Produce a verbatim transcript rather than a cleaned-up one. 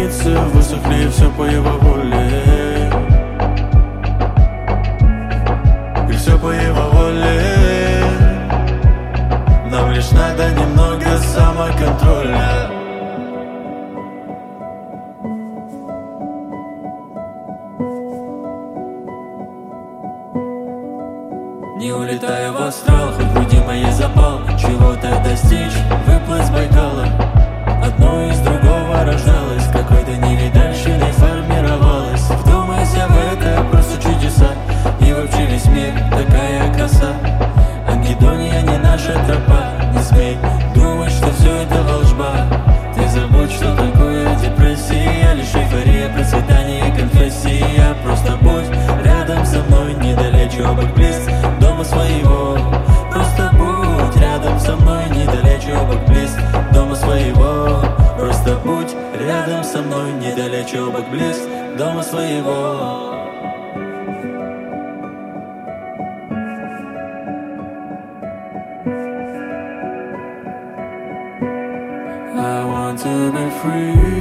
границы высохли, и все по его воле. И все по его воле. Нам лишь надо немного самоконтроля. Не улетая в астрал, хоть в груди моей запал чего-то достичь, выплыть с Байкала. Одно из другого рождалось, какой-то невидальщиной формировалось. Вдумайся в это, просто чудеса. И вообще весь мир такая краса. Ангедония не наша тропа. Не смей думать, что все это волжба. Ты забудь, что такое депрессия. Лишь эйфория, процветание, конфессия. Просто будь рядом со мной, недалече, оба близ дома своего. Просто будь рядом со мной, недалече, оба близ дома своего. Просто будь рядом со мной, недалече, оба близ дома своего. I want to be free.